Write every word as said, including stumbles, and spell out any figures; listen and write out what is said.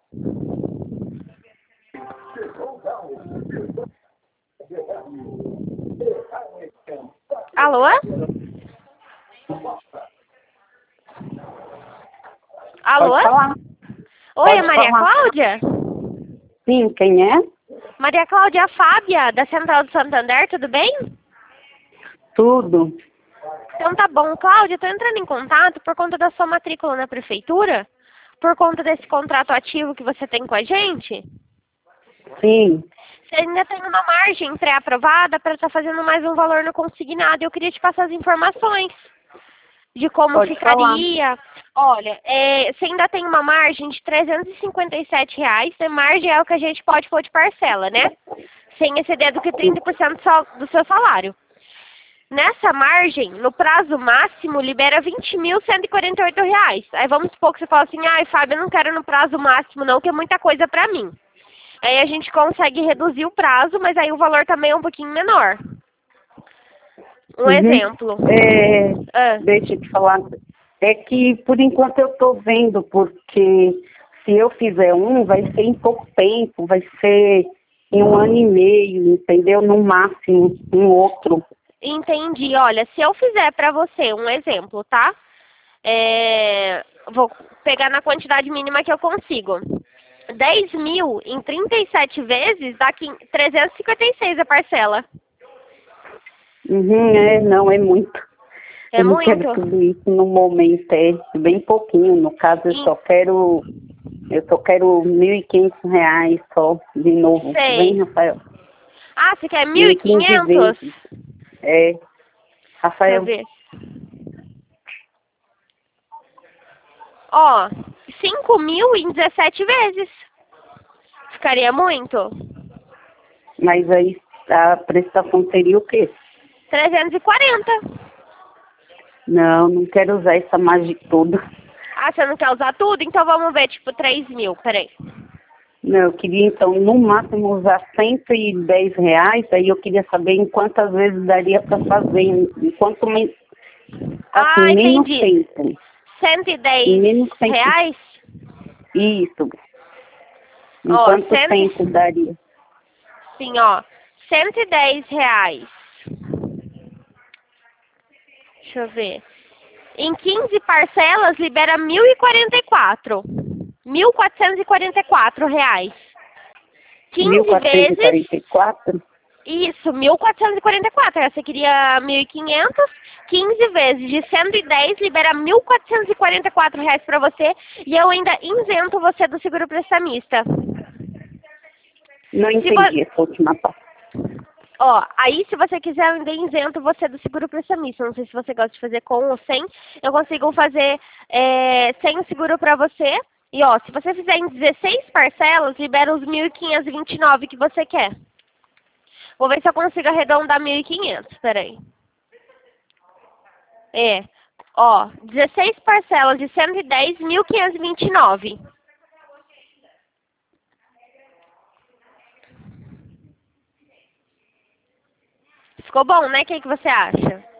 Alô? Alô? Pode falar. Oi, Pode é Maria falar. Cláudia? Sim, quem é? Maria Cláudia, a Fábia, da Central do Santander, tudo bem? Tudo. Então tá bom, Cláudia, eu tô entrando em contato por conta da sua matrícula na prefeitura, por conta desse contrato ativo que você tem com a gente. Sim. Você ainda tem uma margem pré-aprovada para estar fazendo mais um valor no consignado. Eu queria te passar as informações de como Pode ficaria. Olha, é, você ainda tem uma margem de trezentos e cinquenta e sete reais. A margem é o que a gente pode pôr de parcela, né? Sem exceder do que trinta por cento só do seu salário. Nessa margem, no prazo máximo, libera vinte mil cento e quarenta e oito reais. Aí vamos supor que você fala assim, ai, Fábio, eu não quero no prazo máximo não, que é muita coisa pra mim. Aí a gente consegue reduzir o prazo, mas aí o valor também é um pouquinho menor. Um Uhum. exemplo. É, Ah. deixa eu te falar. É que, por enquanto, eu estou vendo, porque se eu fizer um, vai ser em pouco tempo, vai ser em um ano e meio, entendeu? No máximo, um outro. Entendi. Olha, se eu fizer pra você um exemplo, tá? É, vou pegar na quantidade mínima que eu consigo. dez mil em trinta e sete vezes dá trezentos e cinquenta e seis a parcela. Uhum, é, não, é muito. É Eu não quero muito? tudo isso no momento, é bem pouquinho. No caso, eu E, só quero, eu só quero mil e quinhentos reais só, de novo. Vem, sei. Rafael. Ah, você quer mil Mil e e quinze quinhentos? vezes. É, Deixa eu Rafael. ver. Ó, cinco mil em dezessete vezes. Ficaria muito? Mas aí a prestação seria o quê? trezentos e quarenta. Não, não quero usar essa mágica toda. Ah, você não quer usar tudo? Então vamos ver, tipo, três mil. Peraí. Não, eu queria então, no máximo, usar cento e dez reais, aí eu queria saber em quantas vezes daria para fazer, em, em quanto men- assim, Ah, menos entendi. tempo. cento e Em dez menos tempo. reais? Isso. Em Ó, quanto tempo cem... daria? Sim, ó. cento e dez reais. Deixa eu ver. Em quinze parcelas, libera mil e quarenta e quatro. mil quatrocentos e quarenta e quatro reais. Mil quinze quatrocentos e vezes, quarenta e quatro? isso, mil quatrocentos e quarenta e quatro. Você queria mil e quinhentos, quinze vezes de cento e dez libera mil quatrocentos e quarenta e quatro reais para você e eu ainda isento você do seguro prestamista. Não Se vo... entendi essa última parte. Ó, aí se você quiser eu ainda isento você do seguro prestamista. Não sei se você gosta de fazer com ou sem. Eu consigo fazer é, sem o seguro para você. E ó, se você fizer em dezesseis parcelas, libera os mil quinhentos e vinte e nove que você quer. Vou ver se eu consigo arredondar mil e quinhentos, peraí. É, ó, dezesseis parcelas de cento e dez, mil quinhentos e vinte e nove. Ficou bom, né? O que, que você acha?